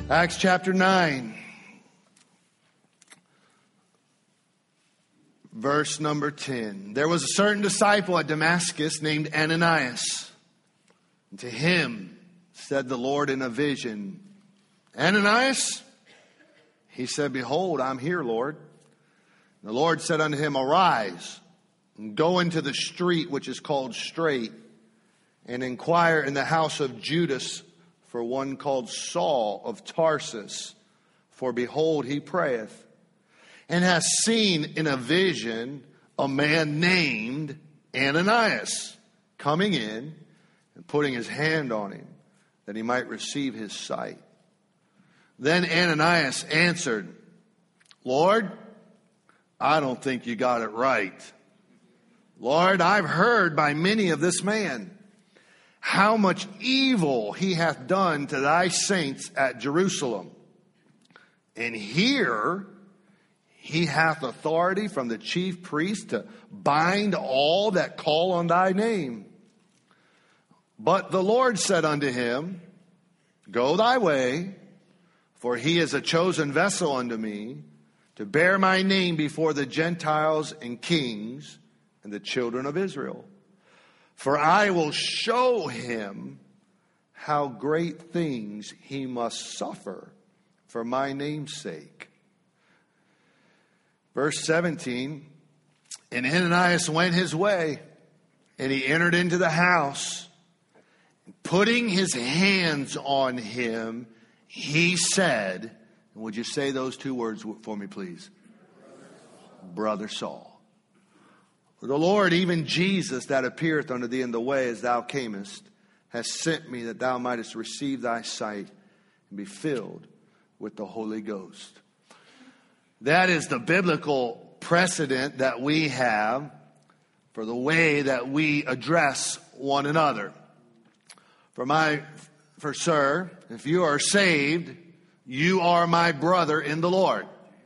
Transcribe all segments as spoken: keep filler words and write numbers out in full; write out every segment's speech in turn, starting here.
Acts chapter nine, verse number ten. There was a certain disciple at Damascus named Ananias. And to him said the Lord in a vision, Ananias? He said, Behold, I'm here, Lord. And the Lord said unto him, Arise, and go into the street which is called Straight, and inquire in the house of Judas for one called Saul of Tarsus. For behold, he prayeth, and hath seen in a vision a man named Ananias coming in and putting his hand on him, that he might receive his sight. Then Ananias answered, Lord, I don't think you got it right. Lord, I've heard by many of this man how much evil he hath done to thy saints at Jerusalem. And here he hath authority from the chief priest to bind all that call on thy name. But the Lord said unto him, Go thy way, for he is a chosen vessel unto me, to bear my name before the Gentiles and kings and the children of Israel. For I will show him how great things he must suffer for my name's sake. Verse seventeen, and Ananias went his way, and he entered into the house. Putting his hands on him, he said, and would you say those two words for me, please? Brother Saul. For the Lord, even Jesus, that appeareth unto thee in the way as thou camest, has sent me that thou mightest receive thy sight and be filled with the Holy Ghost. That is the biblical precedent that we have for the way that we address one another. For my, for sir, if you are saved, you are my brother in the Lord.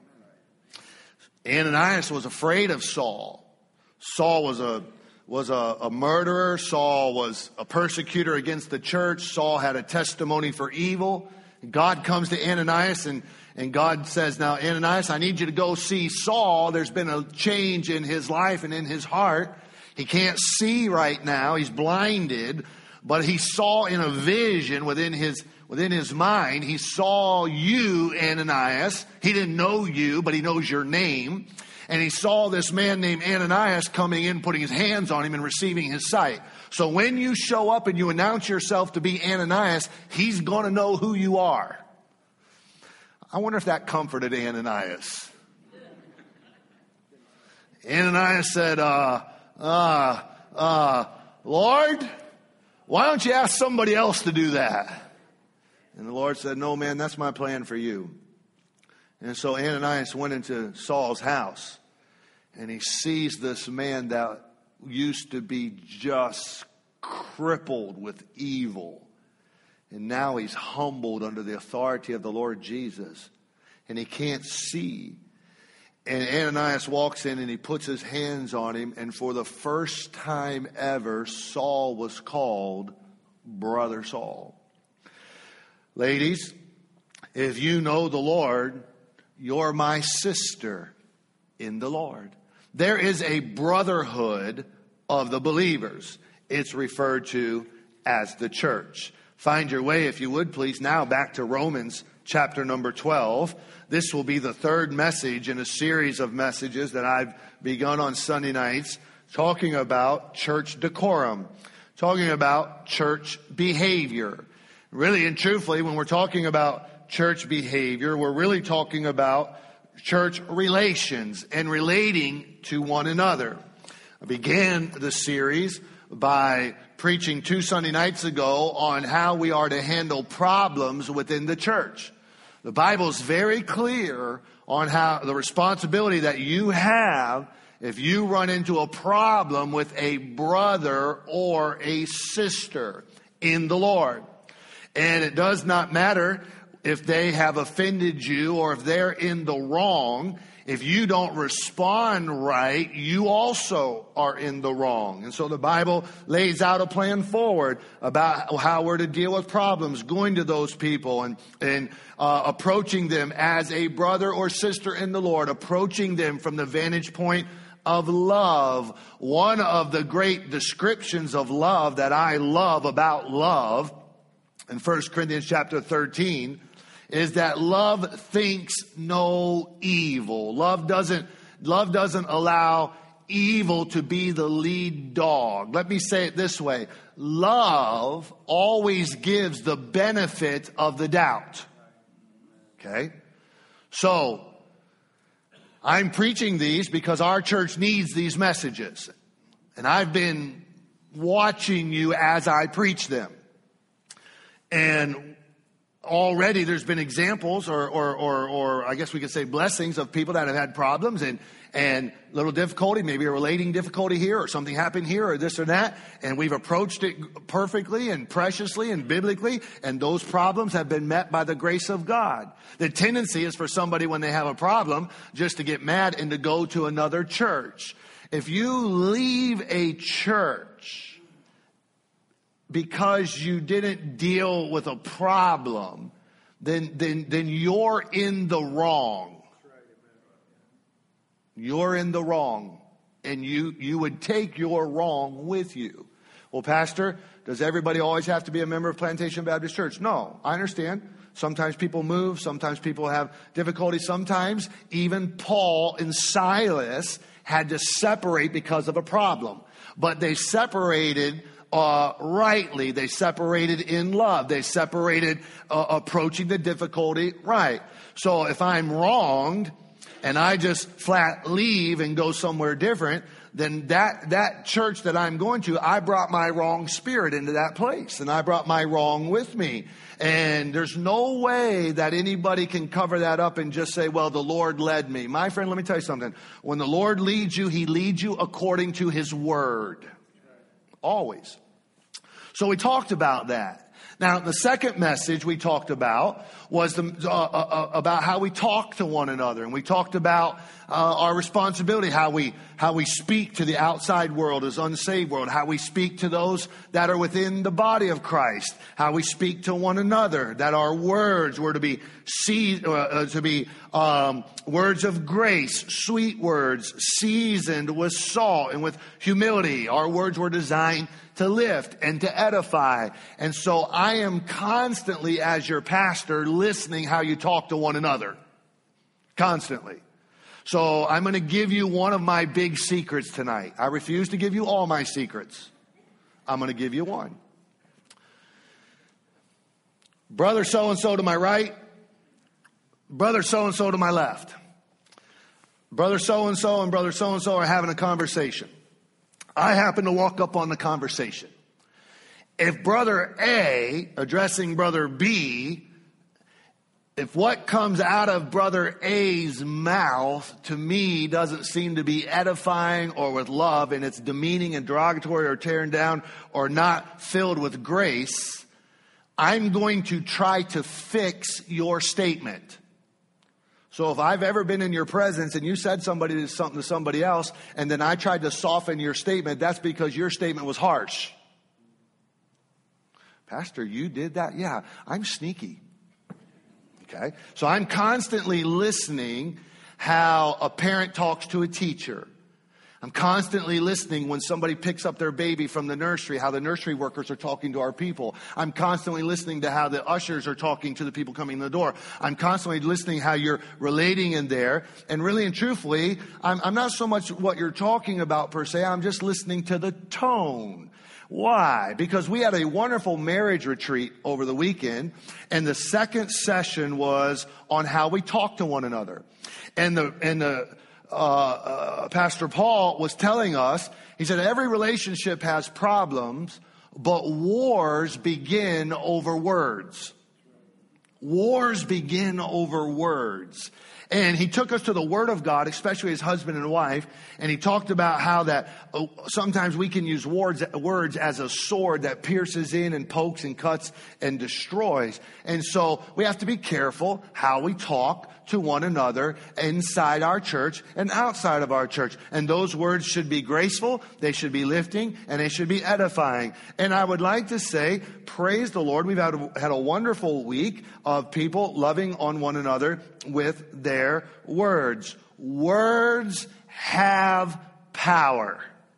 Ananias was afraid of Saul. Saul was a was a, a murderer. Saul was a persecutor against the church. Saul had a testimony for evil. God comes to Ananias and, and God says, now, Ananias, I need you to go see Saul. There's been a change in his life and in his heart. He can't see right now. He's blinded. But he saw in a vision within his within his mind, he saw you, Ananias. He didn't know you, but he knows your name. And he saw this man named Ananias coming in, putting his hands on him and receiving his sight. So when you show up and you announce yourself to be Ananias, he's going to know who you are. I wonder if that comforted Ananias. Ananias said, uh, uh, uh, Lord, why don't you ask somebody else to do that? And the Lord said, no, man, that's my plan for you. And so Ananias went into Saul's house, and he sees this man that used to be just crippled with evil. And now he's humbled under the authority of the Lord Jesus, and he can't see. And Ananias walks in and he puts his hands on him, and for the first time ever, Saul was called Brother Saul. Ladies, if you know the Lord, you're my sister in the Lord. There is a brotherhood of the believers. It's referred to as the church. Find your way, if you would, please, now back to Romans chapter number twelve. This will be the third message in a series of messages that I've begun on Sunday nights, talking about church decorum, talking about church behavior. Really and truthfully, when we're talking about church behavior, we're really talking about church relations and relating to one another. I began the series by preaching two Sunday nights ago on how we are to handle problems within the church. The Bible is very clear on how the responsibility that you have if you run into a problem with a brother or a sister in the Lord. And it does not matter if they have offended you or if they're in the wrong. If you don't respond right, you also are in the wrong. And so the Bible lays out a plan forward about how we're to deal with problems, going to those people and, and uh, approaching them as a brother or sister in the Lord, approaching them from the vantage point of love. One of the great descriptions of love that I love about love in First Corinthians chapter thirteen is that love thinks no evil. Love doesn't, love doesn't allow evil to be the lead dog. Let me say it this way. Love always gives the benefit of the doubt. Okay? So, I'm preaching these because our church needs these messages. And I've been watching you as I preach them. And already there's been examples or, or, or, or I guess we could say blessings of people that have had problems and, and little difficulty, maybe a relating difficulty here or something happened here or this or that. And we've approached it perfectly and preciously and biblically. And those problems have been met by the grace of God. The tendency is for somebody when they have a problem just to get mad and to go to another church. If you leave a church because you didn't deal with a problem, then, then, then you're in the wrong. You're in the wrong. And you, you would take your wrong with you. Well, Pastor, does everybody always have to be a member of Plantation Baptist Church? No, I understand. Sometimes people move. Sometimes people have difficulty. Sometimes even Paul and Silas had to separate because of a problem. But they separated Uh, rightly. They separated in love. They separated uh, approaching the difficulty right. So if I'm wronged and I just flat leave and go somewhere different, then that, that church that I'm going to, I brought my wrong spirit into that place and I brought my wrong with me. And there's no way that anybody can cover that up and just say, well, the Lord led me. My friend, let me tell you something. When the Lord leads you, He leads you according to His word. Always. So we talked about that. Now, the second message we talked about was the, uh, uh, about how we talk to one another. And we talked about uh, our responsibility, how we how we speak to the outside world as unsaved world, how we speak to those that are within the body of Christ, how we speak to one another, that our words were to be see, uh, to be um, words of grace, sweet words, seasoned with salt and with humility. Our words were designed to lift and to edify. And so I am constantly, as your pastor, listening how you talk to one another. Constantly. So I'm going to give you one of my big secrets tonight. I refuse to give you all my secrets. I'm going to give you one. Brother so-and-so to my right. Brother so-and-so to my left. Brother so-and-so and brother so-and-so are having a conversation. I happen to walk up on the conversation. If brother A addressing brother B, if what comes out of brother A's mouth to me doesn't seem to be edifying or with love, and it's demeaning and derogatory or tearing down or not filled with grace, I'm going to try to fix your statement. So if I've ever been in your presence and you said somebody to something to somebody else, and then I tried to soften your statement, that's because your statement was harsh. Pastor, you did that? Yeah, I'm sneaky. Okay? So I'm constantly listening how a parent talks to a teacher. I'm constantly listening when somebody picks up their baby from the nursery, how the nursery workers are talking to our people. I'm constantly listening to how the ushers are talking to the people coming in the door. I'm constantly listening how you're relating in there. And really and truthfully, I'm, I'm not so much what you're talking about per se. I'm just listening to the tone. Why? Because we had a wonderful marriage retreat over the weekend, and the second session was on how we talk to one another. And the, and the, Uh, uh, Pastor Paul was telling us, he said, every relationship has problems, but wars begin over words. Wars begin over words. And he took us to the Word of God, especially as husband and wife, and he talked about how that uh, sometimes we can use words, words as a sword that pierces in and pokes and cuts and destroys. And so we have to be careful how we talk to one another inside our church and outside of our church. And those words should be graceful, they should be lifting, and they should be edifying. And I would like to say, praise the Lord. We've had a, had a wonderful week of people loving on one another with their words. Words have power.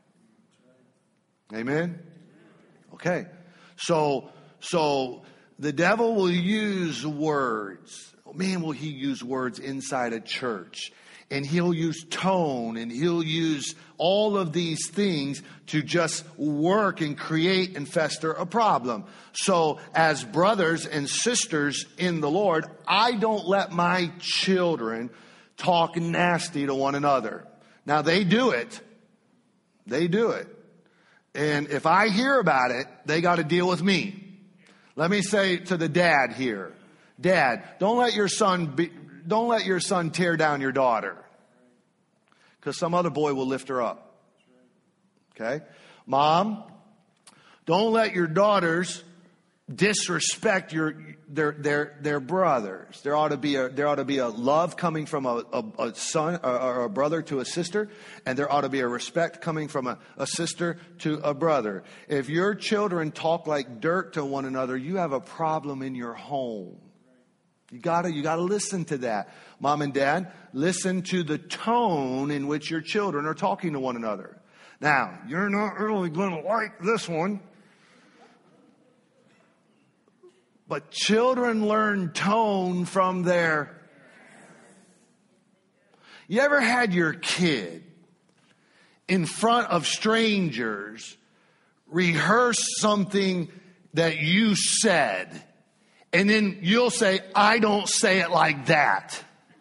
Amen? Okay. So, so the devil will use words. Man, will he use words inside a church. And he'll use tone, and he'll use all of these things to just work and create and fester a problem. So as brothers and sisters in the Lord, I don't let my children talk nasty to one another. Now they do it. They do it. And if I hear about it, they got to deal with me. Let me say to the dad here, Dad, don't let your son be, don't let your son tear down your daughter, because some other boy will lift her up. Okay? Mom, don't let your daughters disrespect your their their their brothers. There ought to be a there ought to be a love coming from a, a, a son or, or a brother to a sister, and there ought to be a respect coming from a, a sister to a brother. If your children talk like dirt to one another, you have a problem in your home. You gotta, you gotta listen to that. Mom and Dad, listen to the tone in which your children are talking to one another. Now, you're not really gonna like this one, but children learn tone from their... You ever had your kid in front of strangers rehearse something that you said, and then you'll say, I don't say it like that?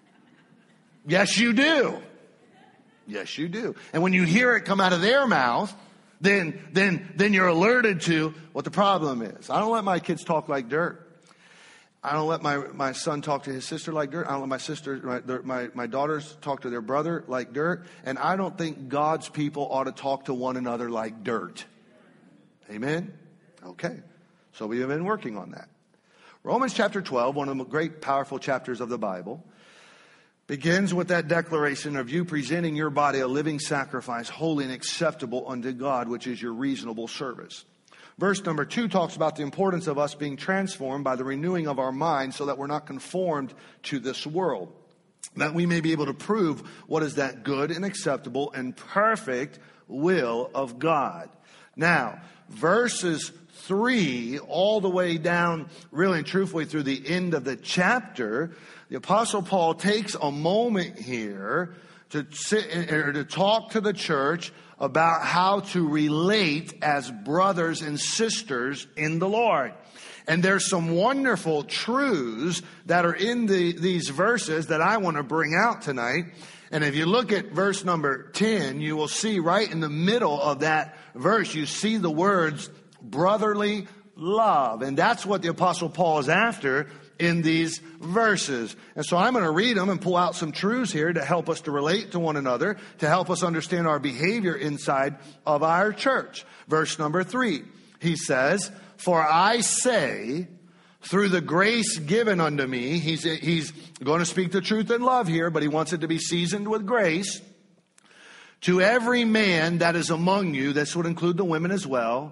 Yes, you do. Yes, you do. And when you hear it come out of their mouth, then, then, then you're alerted to what the problem is. I don't let my kids talk like dirt. I don't let my, my son talk to his sister like dirt. I don't let my sister, my, my, my daughters talk to their brother like dirt. And I don't think God's people ought to talk to one another like dirt. Amen? Okay. So we have been working on that. Romans chapter twelve, one of the great powerful chapters of the Bible, begins with that declaration of you presenting your body a living sacrifice, holy and acceptable unto God, which is your reasonable service. Verse number two talks about the importance of us being transformed by the renewing of our mind so that we're not conformed to this world, that we may be able to prove what is that good and acceptable and perfect will of God. Now, verses three all the way down, really and truthfully, through the end of the chapter, the Apostle Paul takes a moment here to sit or to talk to the church about how to relate as brothers and sisters in the Lord. And there's some wonderful truths that are in the, these verses that I want to bring out tonight. And if you look at verse number ten, you will see right in the middle of that verse, you see the words brotherly love. And that's what the Apostle Paul is after in these verses. And so I'm going to read them and pull out some truths here to help us to relate to one another, to help us understand our behavior inside of our church. Verse number three, he says, for I say, through the grace given unto me, he's, he's going to speak the truth in love here, but he wants it to be seasoned with grace. To every man that is among you, this would include the women as well,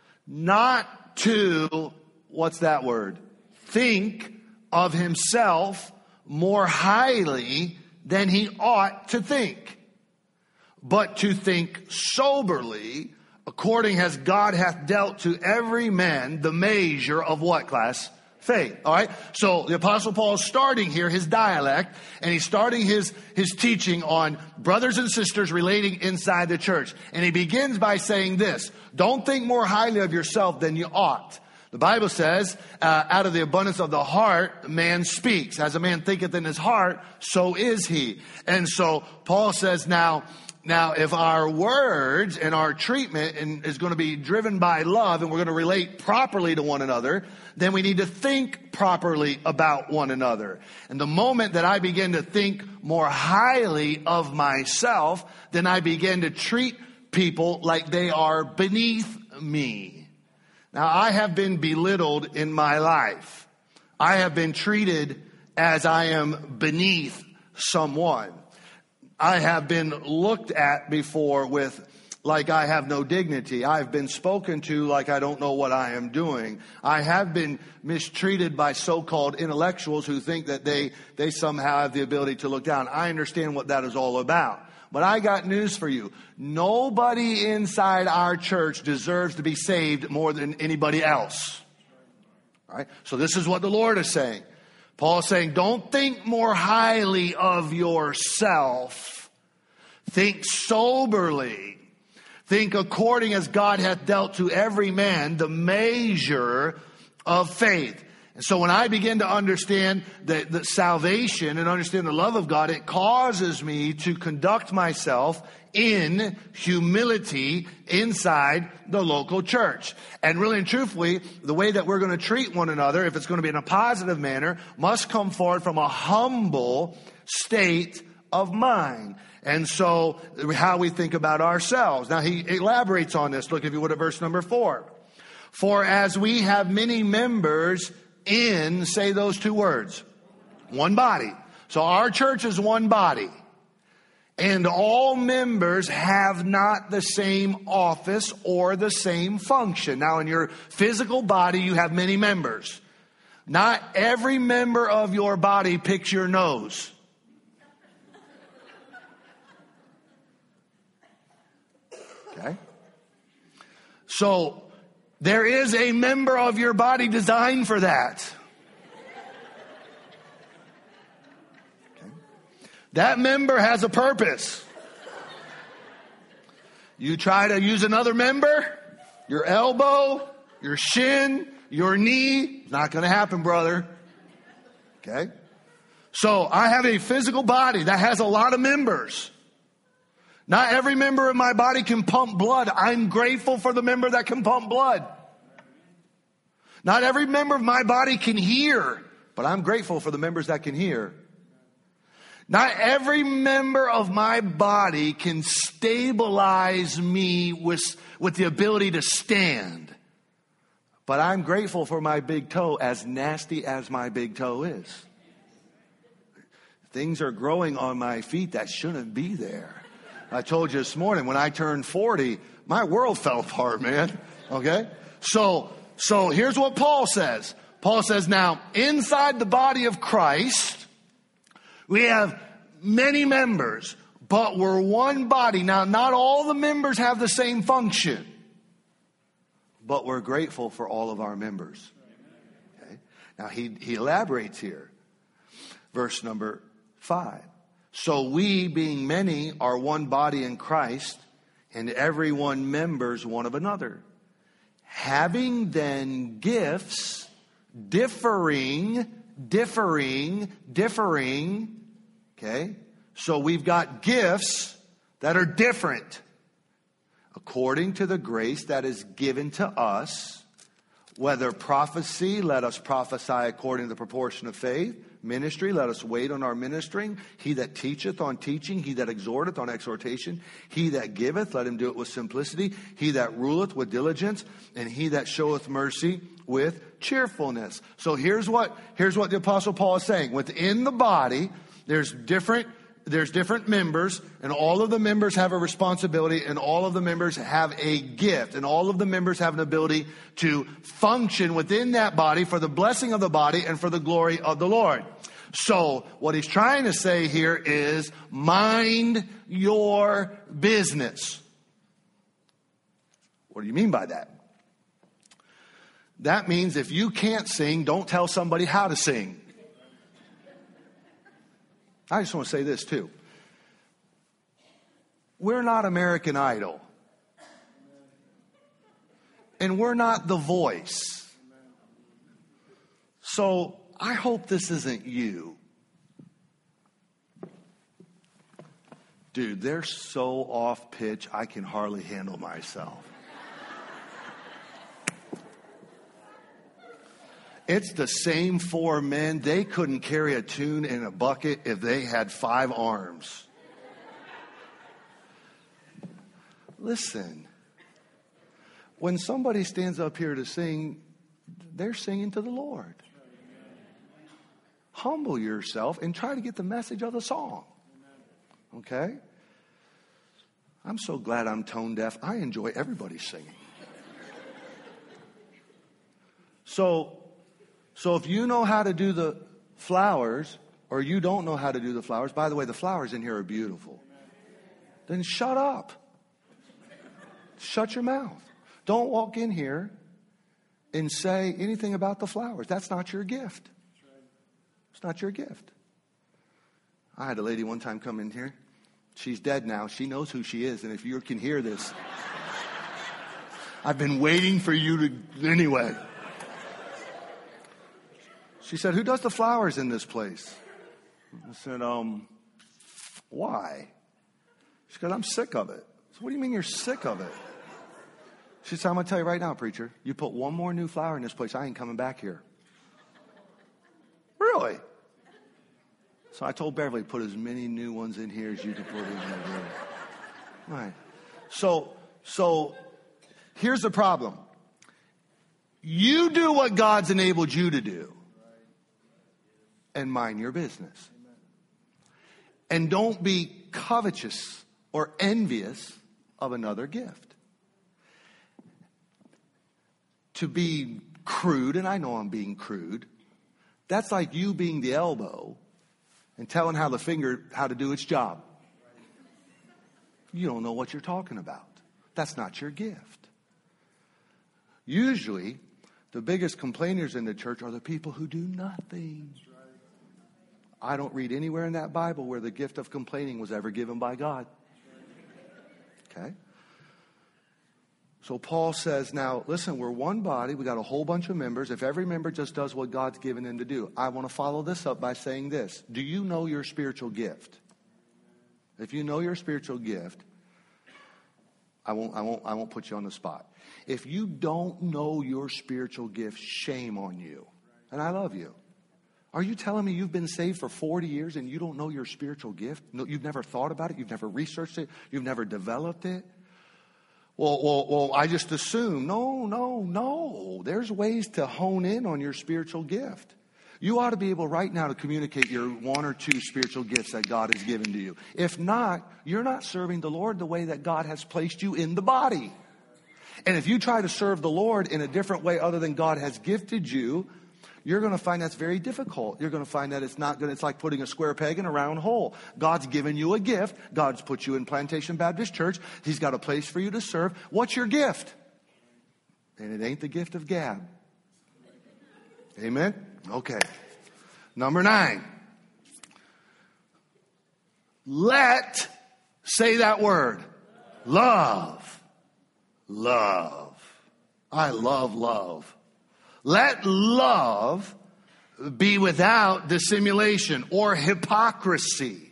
not to, what's that word? Think of himself more highly than he ought to think, but to think soberly, according as God hath dealt to every man the measure of what, class? Faith. All right. So the Apostle Paul is starting here his dialect, and he's starting his, his teaching on brothers and sisters relating inside the church. And he begins by saying this: don't think more highly of yourself than you ought. The Bible says, uh, out of the abundance of the heart, man speaks. As a man thinketh in his heart, so is he. And so Paul says, now, Now, if our words and our treatment is going to be driven by love and we're going to relate properly to one another, then we need to think properly about one another. And the moment that I begin to think more highly of myself, then I begin to treat people like they are beneath me. Now, I have been belittled in my life. I have been treated as I am beneath someone. I have been looked at before with like I have no dignity. I've been spoken to like I don't know what I am doing. I have been mistreated by so-called intellectuals who think that they, they somehow have the ability to look down. I understand what that is all about. But I got news for you. Nobody inside our church deserves to be saved more than anybody else. All right? So this is what the Lord is saying. Paul's saying, don't think more highly of yourself. Think soberly. Think according as God hath dealt to every man the measure of faith. And so when I begin to understand the, the salvation and understand the love of God, it causes me to conduct myself in humility inside the local church. And really and truthfully, the way that we're going to treat one another, if it's going to be in a positive manner, must come forward from a humble state of mind. And so how we think about ourselves. Now he elaborates on this. Look, if you would, at verse number four. For as we have many members in, say those two words, one body. So our church is one body. And all members have not the same office or the same function. Now, in your physical body, you have many members. Not every member of your body picks your nose. Okay? So, there is a member of your body designed for that. Okay. That member has a purpose. You try to use another member, your elbow, your shin, your knee, it's not going to happen, brother. Okay? So I have a physical body that has a lot of members. Not every member of my body can pump blood. I'm grateful for the member that can pump blood. Not every member of my body can hear, but I'm grateful for the members that can hear. Not every member of my body can stabilize me with, with the ability to stand. But I'm grateful for my big toe, as nasty as my big toe is. Things are growing on my feet that shouldn't be there. I told you this morning, when I turned forty, my world fell apart, man. Okay? So, so here's what Paul says. Paul says, now, inside the body of Christ, we have many members, but we're one body. Now, not all the members have the same function, but we're grateful for all of our members. Okay? Now, he, he elaborates here. Verse number five. So we, being many, are one body in Christ, and every one members one of another. Having then gifts differing, differing, differing. Okay? So we've got gifts that are different according to the grace that is given to us. Whether prophecy, let us prophesy according to the proportion of faith. Ministry, let us wait on our ministering. He that teacheth on teaching. He that exhorteth on exhortation. He that giveth, let him do it with simplicity. He that ruleth with diligence. And he that showeth mercy with cheerfulness. So here's what, here's what the Apostle Paul is saying. Within the body, there's different There's different members, and all of the members have a responsibility, and all of the members have a gift, and all of the members have an ability to function within that body for the blessing of the body and for the glory of the Lord. So what he's trying to say here is, mind your business. What do you mean by that? That means if you can't sing, don't tell somebody how to sing. I just want to say this too. We're not American Idol. And we're not The Voice. So I hope this isn't you. Dude, they're so off pitch, I can hardly handle myself. It's the same four men. They couldn't carry a tune in a bucket if they had five arms. Listen, when somebody stands up here to sing, they're singing to the Lord. Humble yourself and try to get the message of the song. Okay? I'm so glad I'm tone deaf. I enjoy everybody singing. So, so if you know how to do the flowers, or you don't know how to do the flowers, by the way, the flowers in here are beautiful. Then shut up. Shut your mouth. Don't walk in here and say anything about the flowers. That's not your gift. It's not your gift. I had a lady one time come in here. She's dead now. She knows who she is. And if you can hear this, I've been waiting for you to, anyway. She said, who does the flowers in this place? I said, um, why? She said, I'm sick of it. I said, what do you mean you're sick of it? She said, I'm going to tell you right now, preacher, you put one more new flower in this place, I ain't coming back here. Really? So I told Beverly, put as many new ones in here as you can put in here. Right. So, so here's the problem. You do what God's enabled you to do. And mind your business. And don't be covetous or envious of another gift. To be crude, and I know I'm being crude, that's like you being the elbow and telling how the finger how to do its job. You don't know what you're talking about. That's not your gift. Usually, the biggest complainers in the church are the people who do nothing. I don't read anywhere in that Bible where the gift of complaining was ever given by God. Okay? So Paul says, now, listen, we're one body. We got a whole bunch of members. If every member just does what God's given them to do. I want to follow this up by saying this. Do you know your spiritual gift? If you know your spiritual gift, I won't, I won't, I won't put you on the spot. If you don't know your spiritual gift, shame on you. And I love you. Are you telling me you've been saved for forty years and you don't know your spiritual gift? No, you've never thought about it. You've never researched it. You've never developed it. Well, well, well, I just assume. No, no, no. There's ways to hone in on your spiritual gift. You ought to be able right now to communicate your one or two spiritual gifts that God has given to you. If not, you're not serving the Lord the way that God has placed you in the body. And if you try to serve the Lord in a different way other than God has gifted you, you're going to find that's very difficult. You're going to find that it's not good. It's like putting a square peg in a round hole. God's given you a gift. God's put you in Plantation Baptist Church. He's got a place for you to serve. What's your gift? And it ain't the gift of gab. Amen? Okay. Number nine. Let, say that word, love. Love. I love love. Let love be without dissimulation or hypocrisy.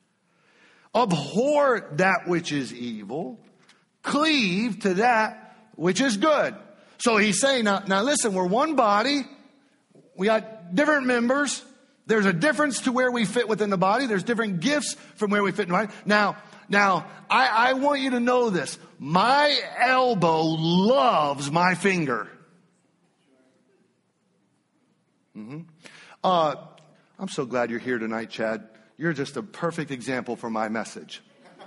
Abhor that which is evil. Cleave to that which is good. So he's saying, now, now listen, we're one body. We got different members. There's a difference to where we fit within the body. There's different gifts from where we fit in the body. Now, now I, I want you to know this. My elbow loves my finger. Mm-hmm. Uh, I'm so glad you're here tonight, Chad. You're just a perfect example for my message.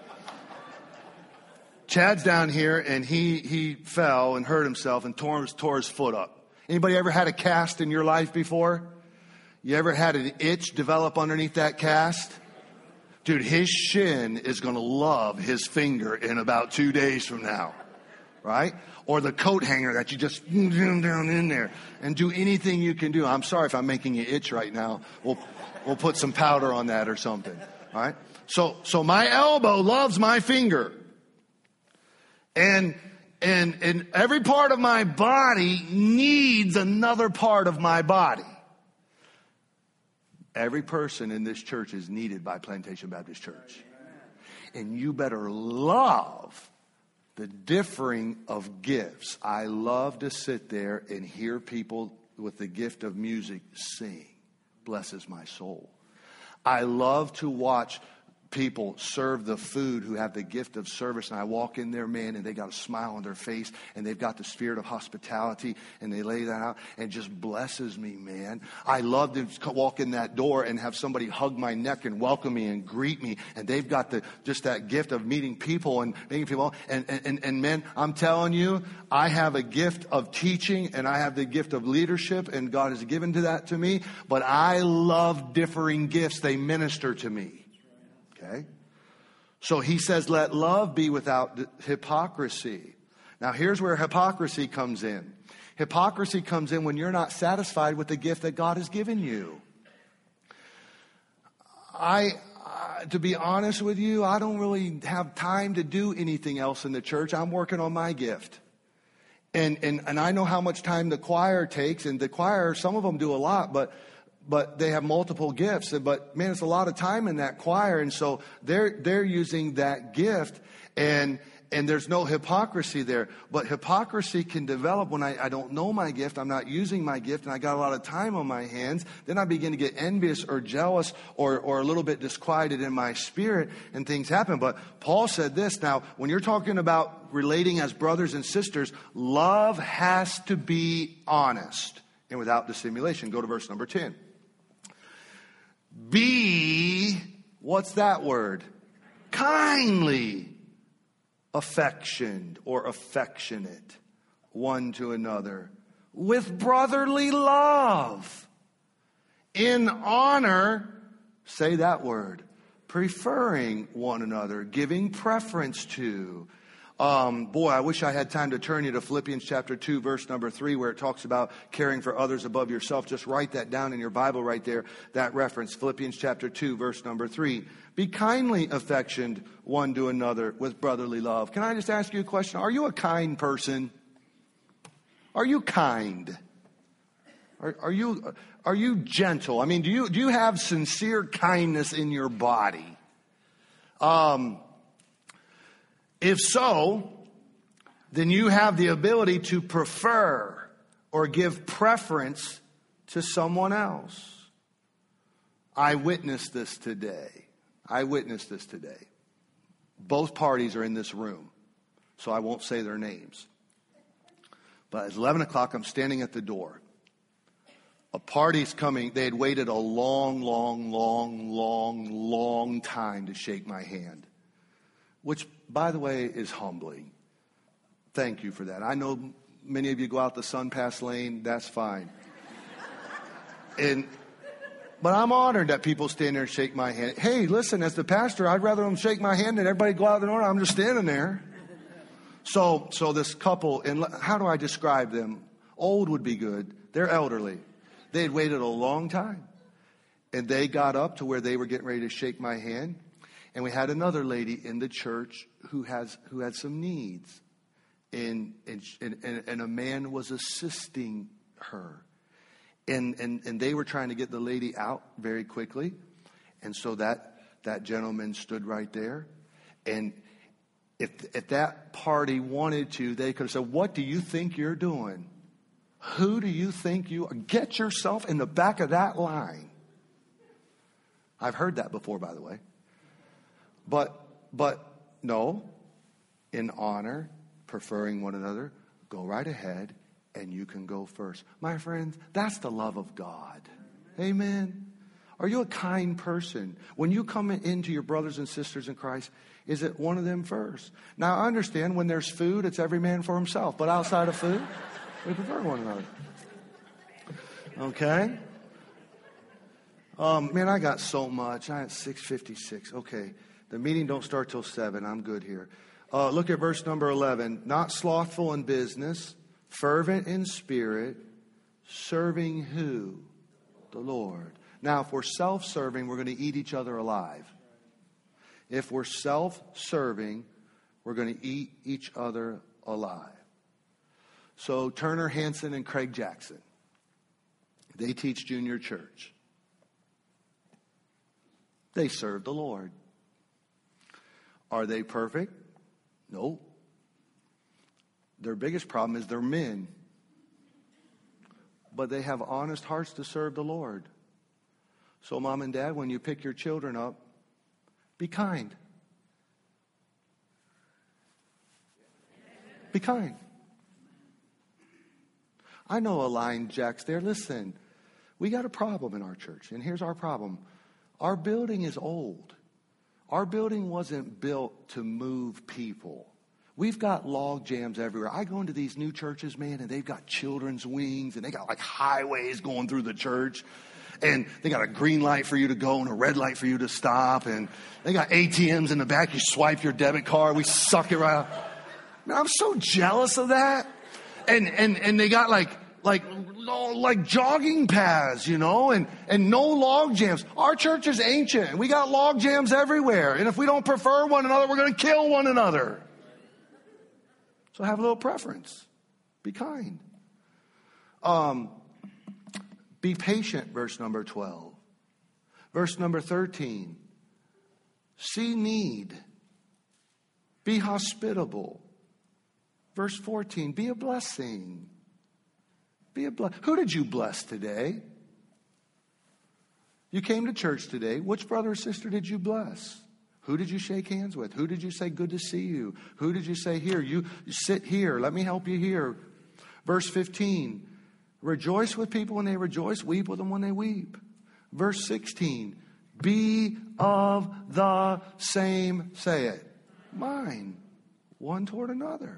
Chad's down here, and he he fell and hurt himself and tore, tore his foot up. Anybody ever had a cast in your life before? You ever had an itch develop underneath that cast? Dude, his shin is going to love his finger in about two days from now. Right? Or the coat hanger that you just down in there and do anything you can do. I'm sorry if I'm making you itch right now. We'll, we'll put some powder on that or something. All right? So, so my elbow loves my finger. And, and, and every part of my body needs another part of my body. Every person in this church is needed by Plantation Baptist Church. And you better love the differing of gifts. I love to sit there and hear people with the gift of music sing. Blesses my soul. I love to watch people serve the food who have the gift of service, and I walk in there, man, and they got a smile on their face, and they've got the spirit of hospitality, and they lay that out, and it just blesses me, man. I love to walk in that door and have somebody hug my neck and welcome me and greet me, and they've got the just that gift of meeting people and making people, and, and, and, and man, I'm telling you, I have a gift of teaching, and I have the gift of leadership, and God has given to that to me, but I love differing gifts. They minister to me. Okay? So he says, let love be without hypocrisy. Now here's where hypocrisy comes in. Hypocrisy comes in when you're not satisfied with the gift that God has given you. I, uh, to be honest with you, I don't really have time to do anything else in the church. I'm working on my gift. And, and, and I know how much time the choir takes, and the choir, some of them do a lot, but But they have multiple gifts. But man, it's a lot of time in that choir. And so they're, they're using that gift, and, and there's no hypocrisy there. But hypocrisy can develop when I, I don't know my gift, I'm not using my gift, and I got a lot of time on my hands. Then I begin to get envious or jealous or, or a little bit disquieted in my spirit, and things happen. But Paul said this. Now, when you're talking about relating as brothers and sisters, love has to be honest and without dissimulation. Go to verse number ten. Be, what's that word? Kindly affectioned or affectionate one to another with brotherly love. In honor, say that word, preferring one another, giving preference to. Um, boy, I wish I had time to turn you to Philippians chapter two, verse number three, where it talks about caring for others above yourself. Just write that down in your Bible right there, that reference. Philippians chapter two, verse number three. Be kindly affectioned one to another with brotherly love. Can I just ask you a question? Are you a kind person? Are you kind? Are, are you, are you gentle? I mean, do you, do you have sincere kindness in your body? Um, If so, then you have the ability to prefer or give preference to someone else. I witnessed this today. I witnessed this today. Both parties are in this room, so I won't say their names. But at eleven o'clock, I'm standing at the door. A party's coming. They had waited a long, long, long, long, long time to shake my hand. Which, by the way, is humbling. Thank you for that. I know many of you go out the sun pass lane. That's fine. and, but I'm honored that people stand there and shake my hand. Hey, listen, as the pastor, I'd rather them shake my hand than everybody go out the door. I'm just standing there. So, so this couple, and how do I describe them? Old would be good. They're elderly. They had waited a long time. And they got up to where they were getting ready to shake my hand. And we had another lady in the church who has who had some needs, and and and, and a man was assisting her, and, and and they were trying to get the lady out very quickly, and so that that gentleman stood right there, and if if that party wanted to, they could have said, "What do you think you're doing? Who do you think you are? Get yourself in the back of that line." I've heard that before, by the way. But, but no, in honor, preferring one another, go right ahead and you can go first. My friends, that's the love of God. Amen. Are you a kind person? When you come into your brothers and sisters in Christ, is it one of them first? Now, I understand when there's food, it's every man for himself. But outside of food, we prefer one another. Okay? Um, man, I got so much. I had six fifty-six. Okay. The meeting don't start till seven. I'm good here. Uh, look at verse number eleven. Not slothful in business, fervent in spirit, serving who? The Lord. Now, if we're self-serving, we're going to eat each other alive. If we're self-serving, we're going to eat each other alive. So Turner Hanson and Craig Jackson, they teach junior church. They serve the Lord. Are they perfect? No. Their biggest problem is they're men. But they have honest hearts to serve the Lord. So mom and dad, when you pick your children up, be kind. Be kind. I know a line Jack's there. Listen, we got a problem in our church. And here's our problem. Our building is old. Our building wasn't built to move people. We've got log jams everywhere. I go into these new churches, man, and they've got children's wings, and they got like highways going through the church. And they got a green light for you to go and a red light for you to stop. And they got A T Ms in the back. You swipe your debit card. We suck it right out. Man, I'm so jealous of that. And and and they got like like like jogging paths, you know, and, and no log jams. Our church is ancient, and we got log jams everywhere. And if we don't prefer one another, we're going to kill one another. So have a little preference. Be kind. Um, be patient, verse number twelve. Verse number thirteen. See need. Be hospitable. Verse fourteen. Be a blessing. Be a bless. Who did you bless today? You came to church today. Which brother or sister did you bless? Who did you shake hands with? Who did you say, good to see you? Who did you say, here, you, you sit here. Let me help you here. Verse fifteen, rejoice with people when they rejoice. Weep with them when they weep. Verse sixteen, be of the same, say it, mind, one toward another.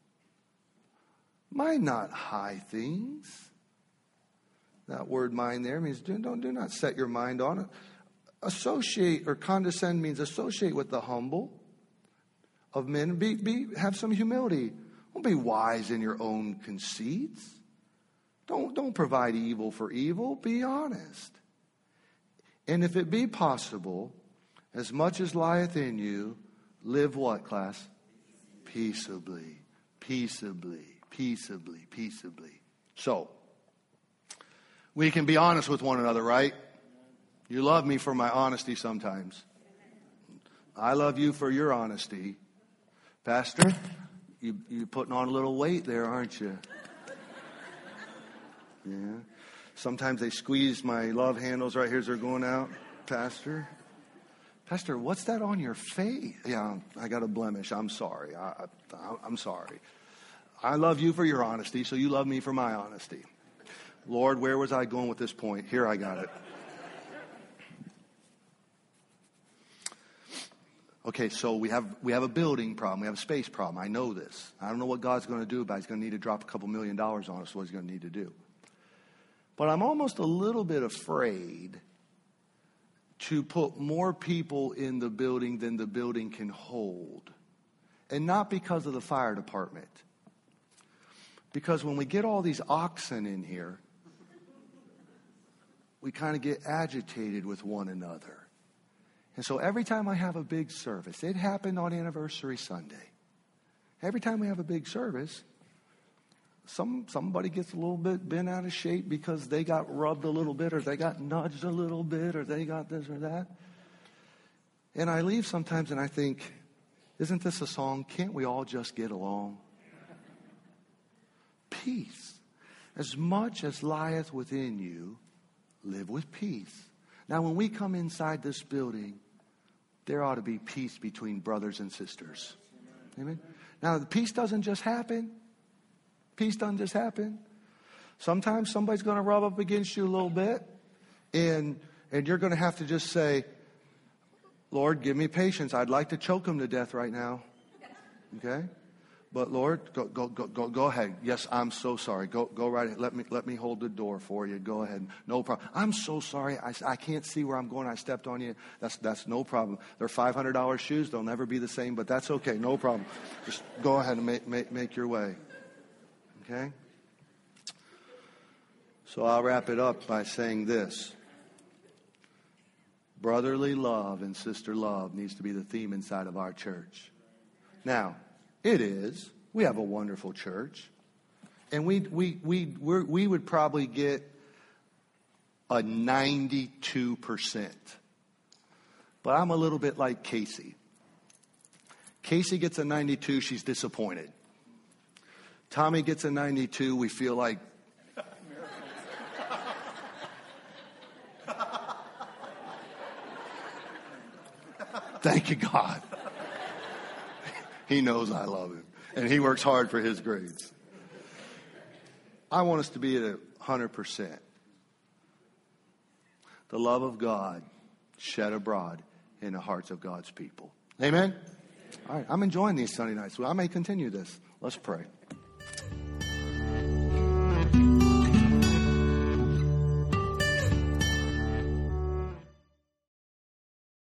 Mind not high things. That word mind there means do, don't, do not set your mind on it. Associate or condescend means associate with the humble of men. Be, be, have some humility. Don't be wise in your own conceits. Don't, don't provide evil for evil. Be honest. And if it be possible, as much as lieth in you, live what, class? Peaceably, peaceably, peaceably, peaceably. So, we can be honest with one another, right? You love me for my honesty sometimes. I love you for your honesty. Pastor, you, you're putting on a little weight there, aren't you? Yeah. Sometimes they squeeze my love handles right here as they're going out. Pastor, Pastor, what's that on your face? Yeah, I got a blemish. I'm sorry. I, I, I'm sorry. I love you for your honesty, so you love me for my honesty. Lord, where was I going with this point? Here, I got it. Okay, so we have we have a building problem. We have a space problem. I know this. I don't know what God's going to do, but he's going to need to drop a couple million dollars on us. What he's going to need to do. But I'm almost a little bit afraid to put more people in the building than the building can hold. And not because of the fire department. Because when we get all these oxen in here, we kind of get agitated with one another. And so every time I have a big service, it happened on Anniversary Sunday. Every time we have a big service, some somebody gets a little bit bent out of shape because they got rubbed a little bit, or they got nudged a little bit, or they got this or that. And I leave sometimes and I think, isn't this a song? Can't we all just get along? Peace. As much as lieth within you, live with peace. Now, when we come inside this building, there ought to be peace between brothers and sisters. Amen. Now, the peace doesn't just happen. Peace doesn't just happen. Sometimes somebody's going to rub up against you a little bit, and and you're going to have to just say, Lord, give me patience. I'd like to choke him to death right now. Okay? But Lord, go go go go go ahead. Yes, I'm so sorry. Go go right ahead. Let me let me hold the door for you. Go ahead. No problem. I'm so sorry. I, I can't see where I'm going. I stepped on you. That's that's no problem. They're five hundred dollars shoes. They'll never be the same, but that's okay. No problem. Just go ahead and make make make your way. Okay? So I'll wrap it up by saying this. Brotherly love and sister love needs to be the theme inside of our church. Now, it is. We have a wonderful church. And we we we we're, we would probably get a ninety-two percent. But I'm a little bit like Casey. Casey gets a ninety-two, she's disappointed. Tommy gets a ninety-two, we feel like... Thank you, God. He knows I love him. And he works hard for his grades. I want us to be at a one hundred percent. The love of God shed abroad in the hearts of God's people. Amen? All right, I'm enjoying these Sunday nights. I may continue this. Let's pray.